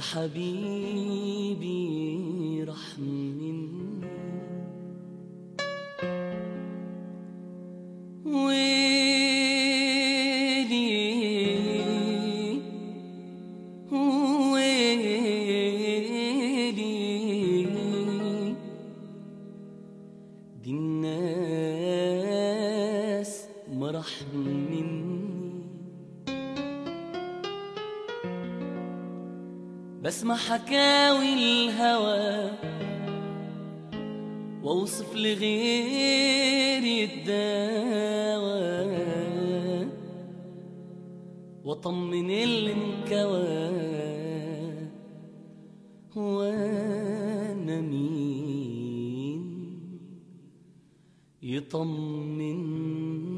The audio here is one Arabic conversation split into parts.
حبيبي راح مني ويلي ويلي دي الناس ما راح مني بسمع حكاوي الهوى واوصف لغيري الدواء واطمن اللي انكوى وانا مين يطمني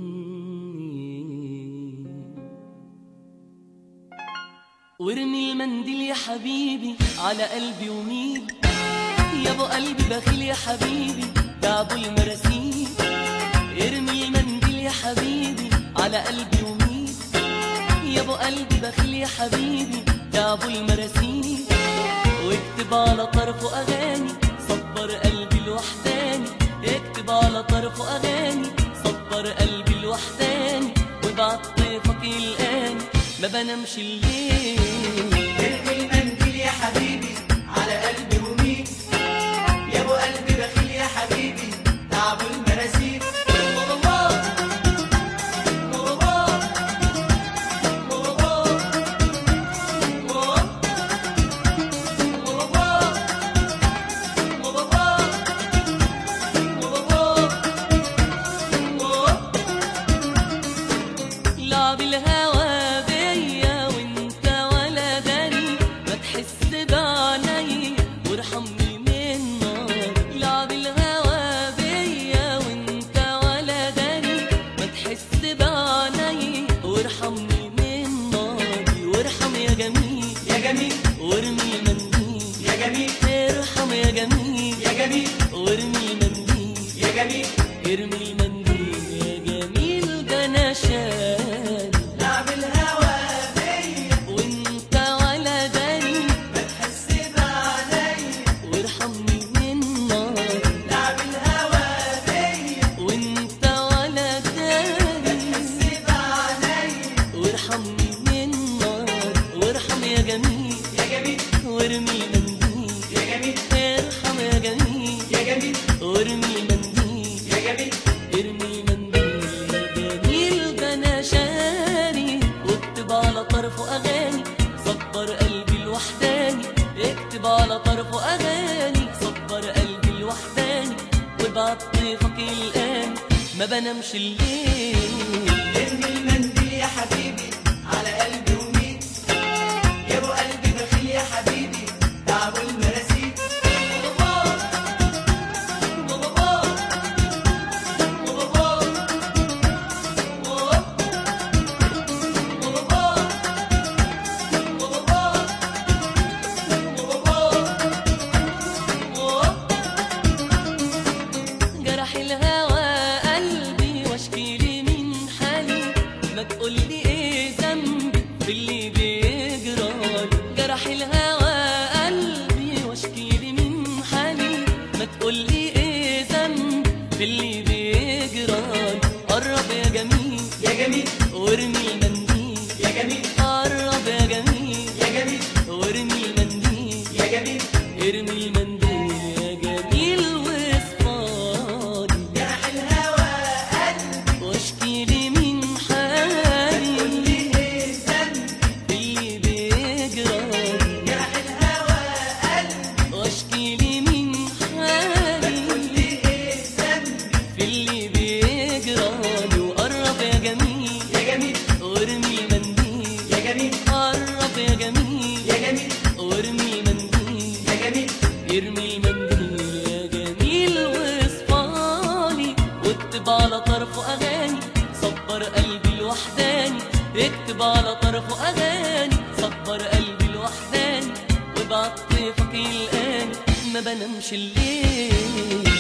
وارمي المنديل يا حبيبي على قلبي وميل يا ابو قلبي بخيل يا حبيبي ده ابو المراسيل ارمي المنديل يا حبيبي على قلبي وميل يا ابو قلبي بخيل يا حبيبي ده ابو المراسيل واكتب على طرفه اغاني صبر قلبي الوحداني اكتب على طرفه اغاني صبر قلبي الوحداني وابعت طيفك يلقاني ما بنامش الليل ارمي المنديل يا حبيبي على قلبي وميل يا ابو قلبي بخيل يا حبيبي تعب المراسيل لعب الهوى بيا وانت ولا داري ما تحس بعيني وارحمني من نار لعب الهوى بيا وانت ولا داري ما تحس بعيني وارحمني من ناري وارحم يا جميل يا جميل وارمي المنديل يا جميل ارحم يا جميل يا جميل وارمي المنديل يا جميل ارمي المنديل يا جميل ده انا شاري لعب الهوى بيا وانت ولا داري ما تحس بعيني وارحمني من نار لعب الهوى بيا وانت ولا داري تحس بعيني وارحمني من نار وارحم يا جميل يا جميل وارمي المنديل يا جميل ارحم يا جميل يا جميل وارمي المنديل يا جميل ارمي المنديل يا جميل ده انا شاري واكتب على طرفه اغاني صبر قلبي الوحداني اكتب على طرفه اغاني صبر قلبي الوحداني وابعت طيفك يلقاني ما بنامش الليل ارمي المنديل يا حبيبي على قلبي وميل يا ابو قلبي بخيل يا حبيبي تعب المراسيل جرح الهوى قلبي واشكي لي من حالي ما تقولي ايه ذنبي في اللي بيجرالي جرح الهوى قلبي واشكي لي من حالي ما تقولي ايه ذنبي في اللي بيجرالي قرب يا جميل يا جميل وارمي المنديل يا جميل قرب يا جميل يا جميل وارمي المنديل يا جميل ارمي المنديل يا جميل واصفالي جرح الهوى قلبي واشكي لي من حالي قولي ايه ذنبي اللي بيجرالي جرح الهوى قلبي واشكي لي من حالي قولي ايه ذنبي في اللي بيجرالي وقرب يا جميل يا جميل وارمي المنديل يا جميل قرب يا جميل يا جميل وارمي المنديل يا جميل ارمي المنديل يا جميل واصفالي واكتب على طرفه اغاني صبر قلبي الوحداني اكتب على طرفه اغاني صبر قلبي الوحداني وابعت طيفك يلقاني ما بنامش الليل